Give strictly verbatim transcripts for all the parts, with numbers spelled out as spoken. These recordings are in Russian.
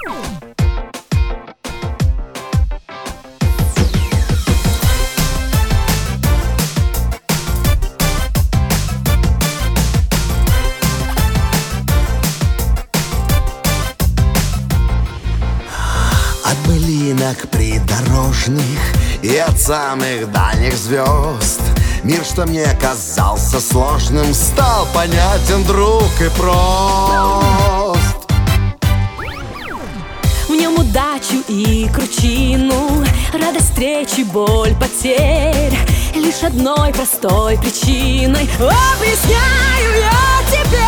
От былинок придорожных и от самых дальних звезд мир, что мне казался сложным, стал понятен вдруг и прост. В нем удачу и кручину, радость встречи, боль потерь, лишь одной простой причиной объясняю я тебе.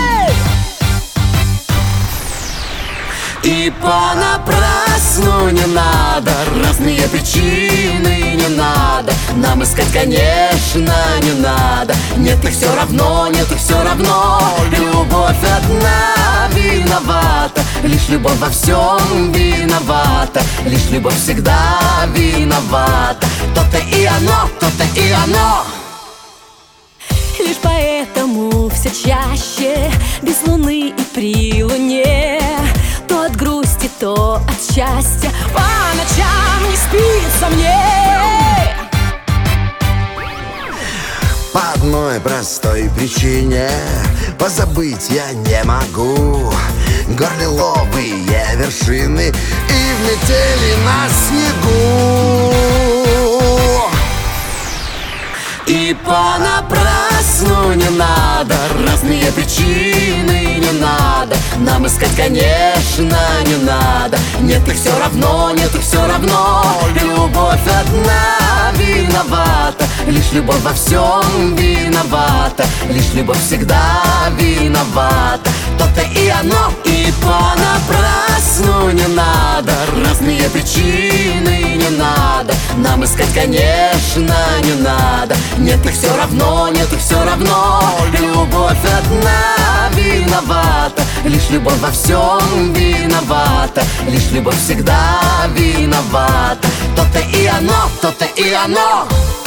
И понапрасну не надо разные причины, не надо нам искать, конечно, не надо. Нет, их все равно, нет, их все равно. Любовь одна виновата, лишь любовь во всем виновата, лишь любовь всегда виновата. То-то и оно, то-то и оно. Лишь поэтому все чаще без луны и при луне, то от грусти, то от счастья по ночам не спится мне. По одной простой причине позабыть я не могу горделовые вершины и влетели на снегу. И понапрасну не надо разные причины, не надо нам искать, конечно, не надо. Нет, их все равно, нет, их все равно. Любовь одна виновата, лишь любовь во всем виновата, лишь любовь всегда виновата. То-то и оно. И понапрасну не надо разные причины, не надо нам искать, конечно, не надо. Нет, их все равно, нет, их все равно. Любовь одна виновата, лишь любовь во всем виновата, лишь любовь всегда виновата. То-то и оно, то-то и оно.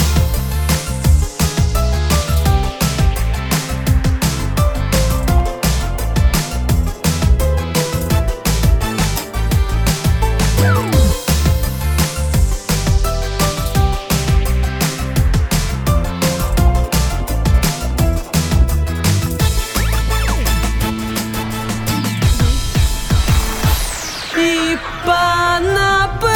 И понапрасну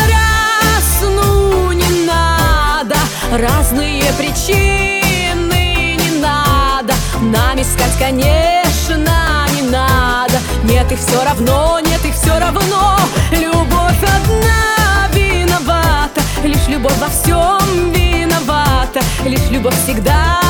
не надо разные причины, не надо нам искать, конечно, не надо. Нет, их все равно, нет, их все равно. Любовь одна виновата, лишь любовь во всем виновата, лишь любовь всегда